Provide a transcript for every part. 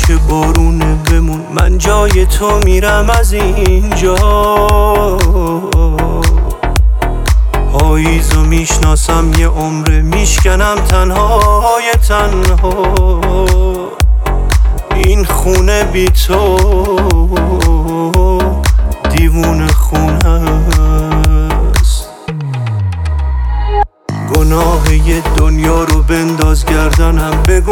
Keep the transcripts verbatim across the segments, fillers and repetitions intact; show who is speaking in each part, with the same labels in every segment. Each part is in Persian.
Speaker 1: که بارونه بمون، من جای تو میرم از اینجا. پاییزو میشناسم یه عمره، میشکنم تنهای تنها. این خونه بی تو دیوونه خونه است. گناه یه دنیا رو بنداز گردنم، بگو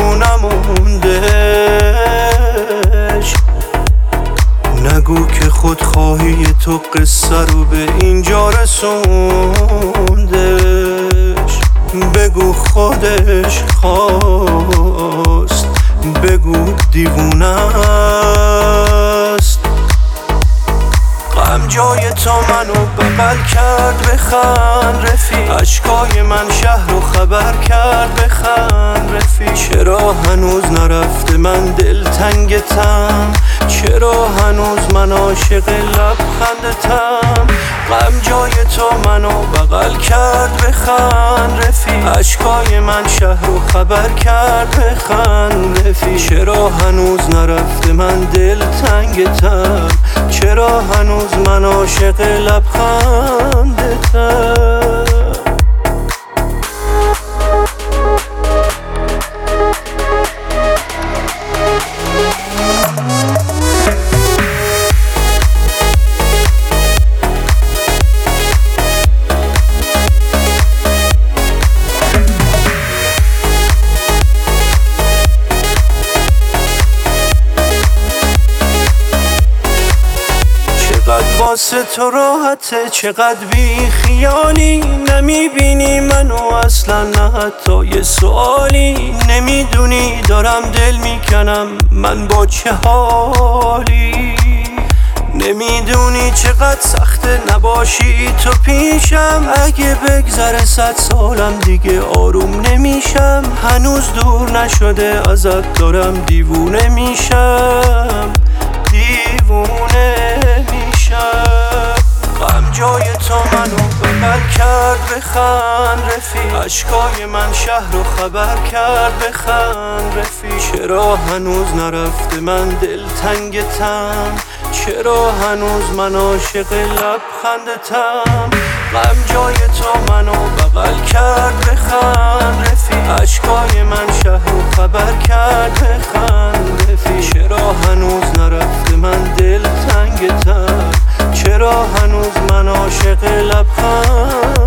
Speaker 1: نموندش. نگو که خودخواهی تو قصه رو به اینجا رسوندش. بگو خودش خواست، بگو دیوونه است. غم جای تو منو بغل کرد، بخند رفیق. اشکای من شهر رو خبر کرد، بخند رفیق. چرا هنوز نرفته من دلتنگتم، چرا هنوز من عاشق لبخندتم. غم جای تو منو بغل کرد، بخند رفیق. اشکای من شهر رو خبر کرد، بخند رفیق. چرا هنوز نرفته من دلتنگتم، چرا هنوز من عاشق لبخندتم. چقدر واسه تو راحته، چقدر بی خیالی. نمیبینی منو اصلا، نه حتی یه سوالی. نمیدونی دارم دل میکنم من با چه حالی. نمیدونی چقدر سخته نباشی تو پیشم. اگه بگذره صد سالم دیگه آروم نمیشم. هنوز دور نشده ازت، دارم دیوونه میشم، دیوونه میشم. غم جای تو منو بغل کرد، بخند رفیق. اشکای من شهر رو خبر کرد، بخند رفیق. چرا هنوز نرفته من دلتنگتم، چرا هنوز من عاشق لبخندتم. غم جای تو منو بغل کرد، بخند رفیق. اشکای من شهر رو خبر کرد، بخند رفیق. چرا هنوز نرفته من دلتنگتم، چرا هنوز من عاشق لبخند